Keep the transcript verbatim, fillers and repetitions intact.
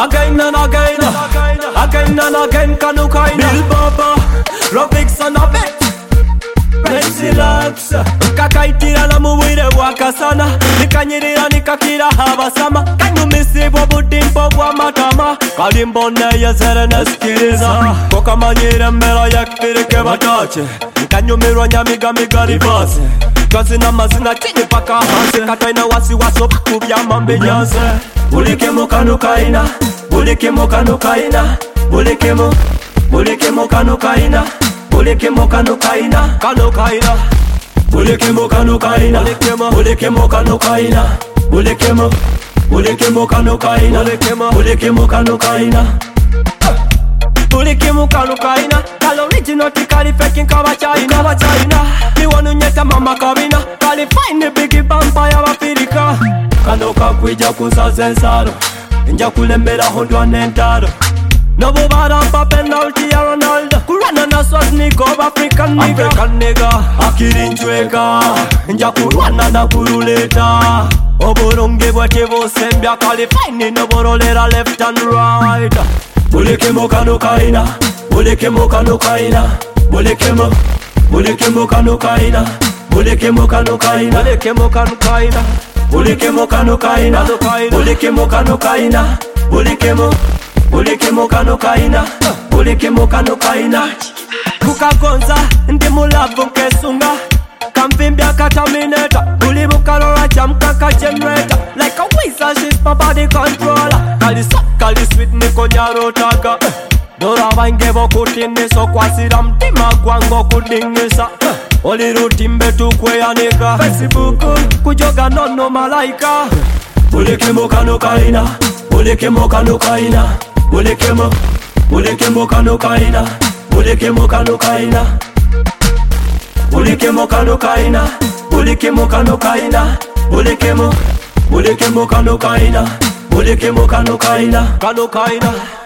again and again, again and again, Kanukaina. Bill Baba, Robinson a bet. Relax, kakaitira na muwire wakasana, nikanyirira nikakira habasama, kanyumisibo budimbo bwa matama, kalimbone yezere neskiriza, kokamanyire mbera yakirike batache, kanyumirwa nyamiga migari base, kazina mazina chini paka hase, kataina wasi waso kubya mambe nyase. Bulikemo kanukaina, bulikemo kanukaina, bulikemo, bulikemo kanukaina. Bulikemo kanukaina, kanukaina. Bulikemo kanukaina, bulikemo kanukaina. Bulikemo, bulikemo kanukaina, bulikemo kanukaina. Bulikemo kanukaina, kalo original tikali faking kawa China, kawa China. Mi wanu nyeta mama kabina, kali fine bigi vampire wa Afrika. Kanuka kuija kusaze nsaro, nja kulembera hondwa nentaro. No bobara pa penalty ya Ronaldo, kurana na swaz niko African nigga, African nigga. Akirinjweka, nja kurwana na kuruleta. Oboronge bwate bosembya kalifine no borolera left and right. Bulikemo kanukaina, bulikemo kanukaina, bulikemo, bulikemo kanukaina, bulikemo kanukaina, bulikemo kanukaina, bulikemo kanukaina, bulikemo kanukaina, bulikemo. Bulikemo kanukaina, bulikemo kanukaina. Kukagonza, ndi mulavu kesunga, kamvimbya katamineta, bulibu kalora jamka kajenreta. Like a wizard, she's my body controller. Kali sap, kali sweet, niko nyarotaga. Dora wangebo kutini, so kwasira mtima kwango kudingisa. Oli rutimbe tukweyanika, Facebook, kujoga nono malaika. Bulikemo kanukaina, bulikemo kanukaina. Bulikemo, bulikemo kanukaina, bulikemo kanukaina. Bulikemo kanukaina, bulikemo kanukaina. Bulikemo, bulikemo kanukaina, bulikemo kanukaina. Kanukaina.